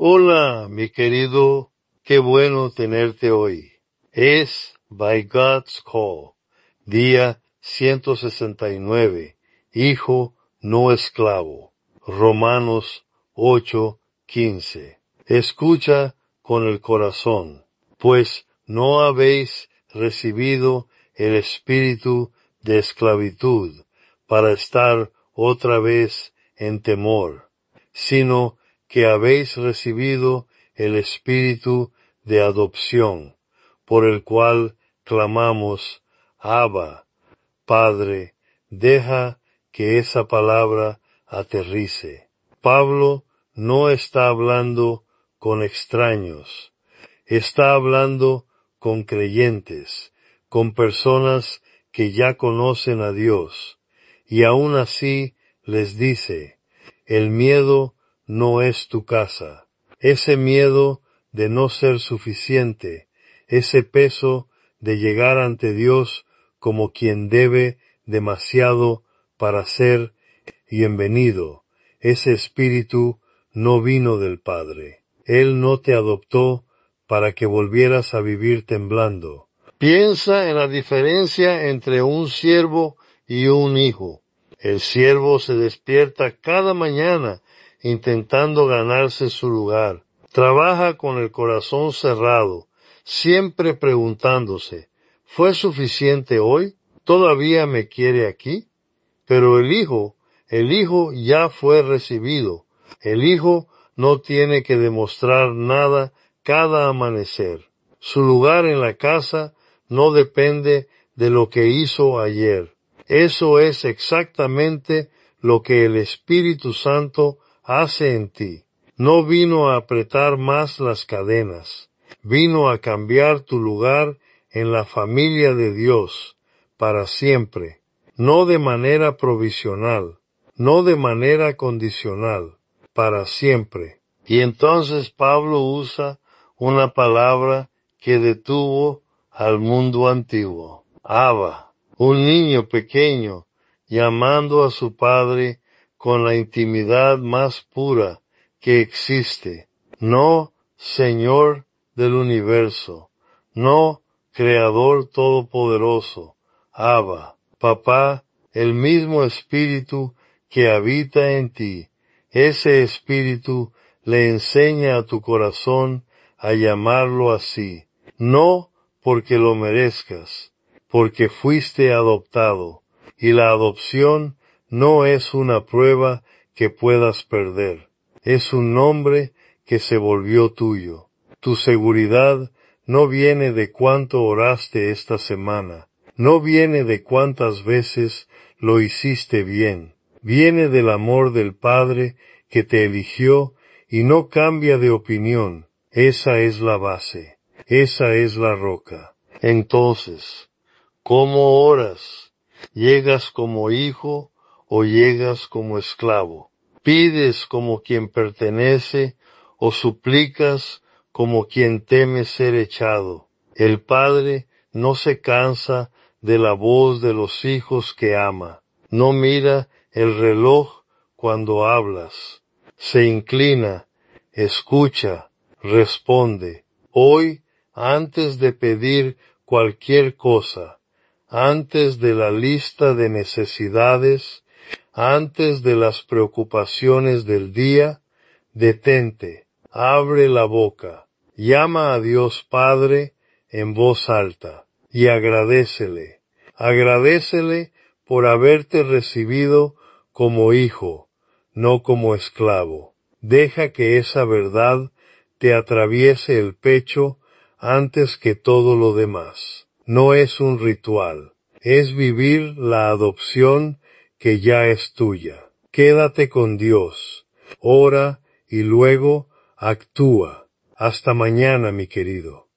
Hola, mi querido, qué bueno tenerte hoy. Es By God's Call, día 169, hijo no esclavo. Romanos 8:15. Escucha con el corazón, pues no habéis recibido el espíritu de esclavitud para estar otra vez en temor, sino que habéis recibido el espíritu de adopción, por el cual clamamos, Abba, Padre. Deja que esa palabra aterrice. Pablo no está hablando con extraños, está hablando con creyentes, con personas que ya conocen a Dios, y aún así les dice, el miedo no es tu casa. Ese miedo de no ser suficiente, ese peso de llegar ante Dios como quien debe demasiado para ser bienvenido, ese espíritu no vino del Padre. Él no te adoptó para que volvieras a vivir temblando. Piensa en la diferencia entre un siervo y un hijo. El siervo se despierta cada mañana intentando ganarse su lugar. Trabaja con el corazón cerrado, siempre preguntándose, ¿fue suficiente hoy? ¿Todavía me quiere aquí? Pero el hijo ya fue recibido. El hijo no tiene que demostrar nada cada amanecer. Su lugar en la casa no depende de lo que hizo ayer. Eso es exactamente lo que el Espíritu Santo hace en ti. No vino a apretar más las cadenas. Vino a cambiar tu lugar en la familia de Dios para siempre. No de manera provisional, no de manera condicional, para siempre. Y entonces Pablo usa una palabra que detuvo al mundo antiguo. Abba, un niño pequeño llamando a su padre con la intimidad más pura que existe. No Señor del universo, no Creador todopoderoso. Abba, Papá, el mismo Espíritu que habita en ti, ese Espíritu le enseña a tu corazón a llamarlo así, no porque lo merezcas, porque fuiste adoptado, y la adopción no es una prueba que puedas perder, es un nombre que se volvió tuyo. Tu seguridad no viene de cuánto oraste esta semana, no viene de cuántas veces lo hiciste bien, viene del amor del Padre que te eligió y no cambia de opinión. Esa es la base, esa es la roca. Entonces, ¿cómo oras? ¿Llegas como hijo o llegas como esclavo? ¿Pides como quien pertenece o suplicas como quien teme ser echado? El Padre no se cansa de la voz de los hijos que ama. No mira el reloj cuando hablas. Se inclina, escucha, responde. Hoy, antes de pedir cualquier cosa, antes de la lista de necesidades, antes de las preocupaciones del día, detente, abre la boca, llama a Dios Padre en voz alta y agradécele. Agradécele por haberte recibido como hijo, no como esclavo. Deja que esa verdad te atraviese el pecho antes que todo lo demás. No es un ritual, es vivir la adopción que ya es tuya. Quédate con Dios, ora y luego actúa. Hasta mañana, mi querido.